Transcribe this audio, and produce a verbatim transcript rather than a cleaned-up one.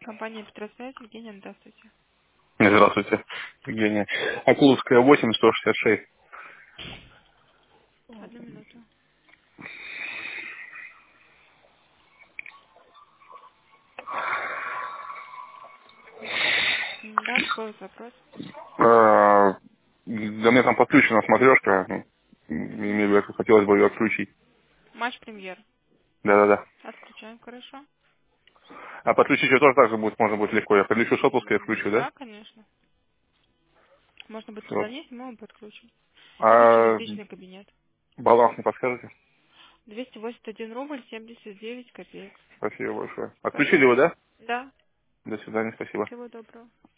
Компания Петросвязь, Евгения, здравствуйте. Здравствуйте, Евгения. Акуловская, восемь, сто шестьдесят шесть. Одну минуту. М, Да, какой у вас вопрос? Э, Да мне там подключена смотрешка. ну, Мне бы хотелось бы ее отключить. Матч премьер. Да-да-да. Отключаем, хорошо. А подключить ее тоже так же будет, можно будет легко. Я подключу шотовское, включу, М, да? Да, конечно. Можно будет Все. позвонить, мы вам подключим. Или через А личный кабинет. баланс не подскажете? двести восемьдесят один рубль семьдесят девять копеек. Спасибо большое. Отключили вы, Пожалуйста. да? Да. До свидания, спасибо. Всего доброго.